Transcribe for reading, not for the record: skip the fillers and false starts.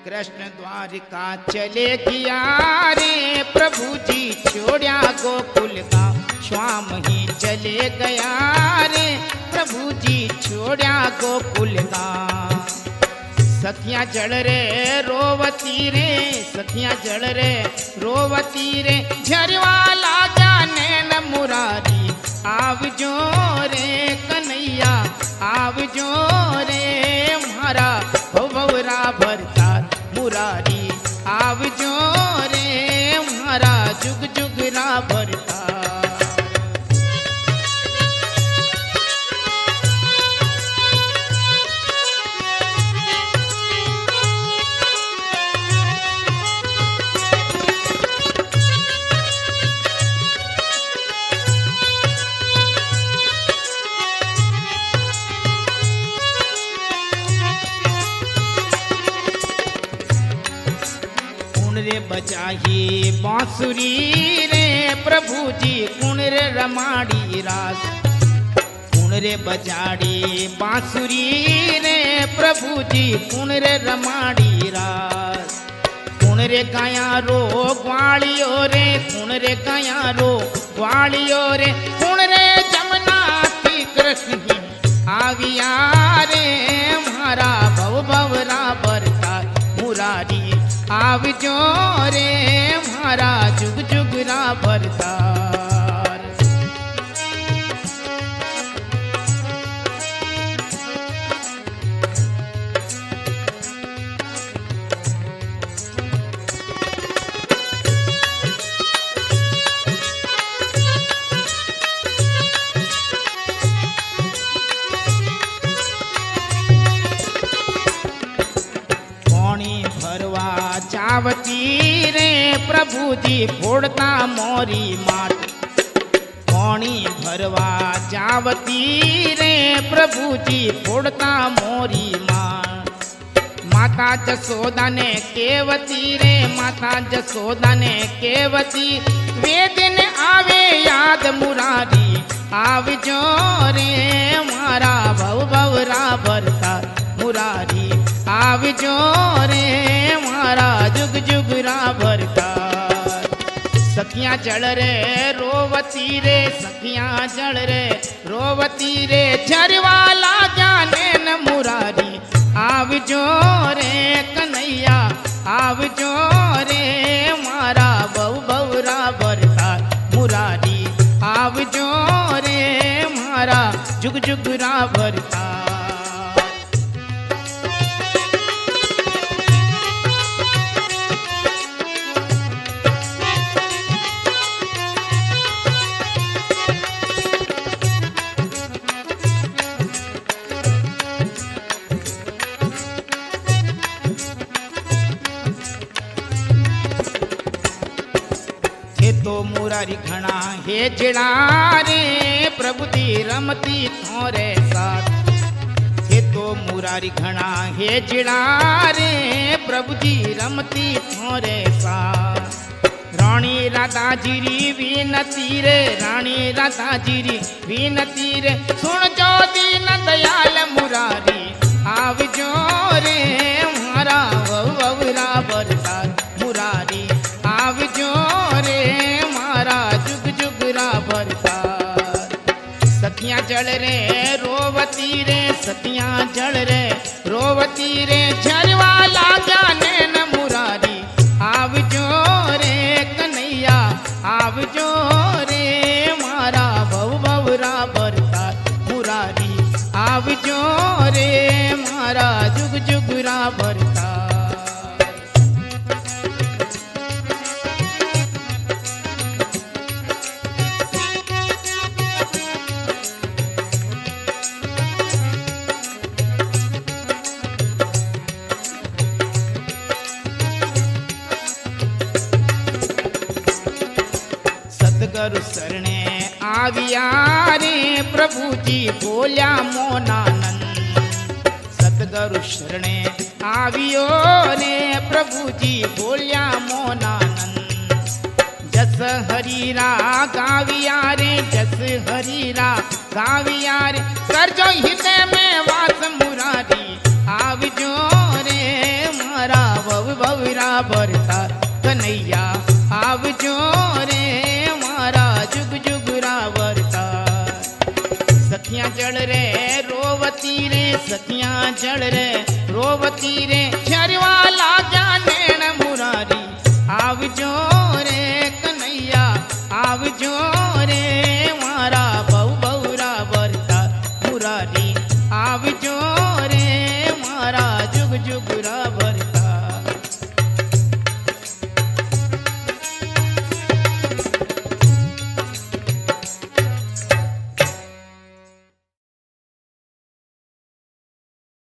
कृष्ण द्वारिका चले किया रे प्रभु जी छोड़ा गोकुल का श्याम ही चले गया रे प्रभु जी छोड़ा गोकुल का। सखियां जल रे रोवती रे सखियां जल रे रोवती रे झरवाला जाने न मुरारी आवजो रे कन्हैया आवजो रे मारा भवरा भरतार मुरारी आवजो रे मारा जुग जुग रा भरतार। बजाही बांसुरी रे प्रभु जी कुण रे रमाड़ी रास कुण रे बजाड़ी बांसुरी रे प्रभु जी कुण रे रमाड़ी रास। कुण रे गाया रो ग्वालियो रे कुण रे गाया रो ग्वालियो रे कुण रे जमुना की कृष्ण ही आविया रे मारा भव भवरा भरता मुरारी आवजो रे मारा जुग जुग रा भरतार। जावती रे प्रभु जी फोड़ता मोरी माट पानी भरवा जावती रे प्रभु जी फोड़ता मोरी माट। माता जसोदा ने केवती रे माता जसोदा ने केवती वे दिन आवे याद मुरारी आवजो रे मारा भव भवरा भरता मुरारी आवजो रे मारा जुग जुग रा भरतार। सखियां जल रे रोवती रे सखियां जल रे रोवती रे झरवाला जाने न मुरारी आवजो रे कन्हैया आवजो रे मारा बहु बहुरा भरतार मुरारी आवजो रे मारा जुग जुग रा भरतार। मुरारी घना हे जिड़ा रे प्रभु दी रमती थोरे साथ हे तो मुरारी घना हे जिड़ा रे प्रभु जी रमती थोरे साथ। रानी राधा जीरी विनती रे रानी राधा जीरी विनती रे सुन जो दीन दयाल मुरारी आवजो रे मारा ववरा भरतार मुरारी आवजो रे मारा जुग जुग रा भरतार। सखियां जल रे रोवती रे सखियां जल रे रोवती रे झरवाला जाने न मुरारी आवजो रे कन्हैया आवजो रे मारा भव भवरा भरतार मुरारी आवजो रे मारा जुग जुग रा भरतार। सतगुरु शरणे आविया रे प्रभु जी बोल्या मोनानंद सतगुरु शरणे आवियो रे प्रभु जी बोल्या मोनानंद। जस हरीरा गाविया रे जस हरीरा गाविया रे कर जो हृदय में वास मुरारी आवजो रे मारा जल रे रोवती रे सखियां जल रे रोवती रे झरवाला जाने मुरारी आवजो रे कन्हैया आवजो।